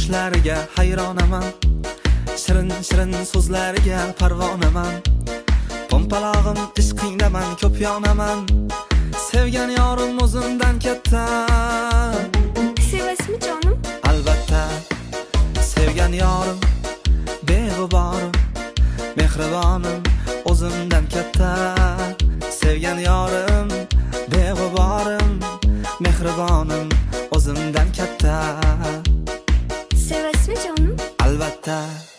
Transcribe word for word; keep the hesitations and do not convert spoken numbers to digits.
bakishlariga hayronaman, shirin shirin so'zlariga parvonaman. Pompalog'im ishqingdaman, ko'p yonaman, sevgan yorim o'zimdan katta. Sevasizmi jonim? Albatta, sevgan yorim beg'uborim, mehribonim o'zimdan katta. Sevgan yorim beg'uborim, mehribonim o'zimdan katta. Sevasizmi jonim? Albatta.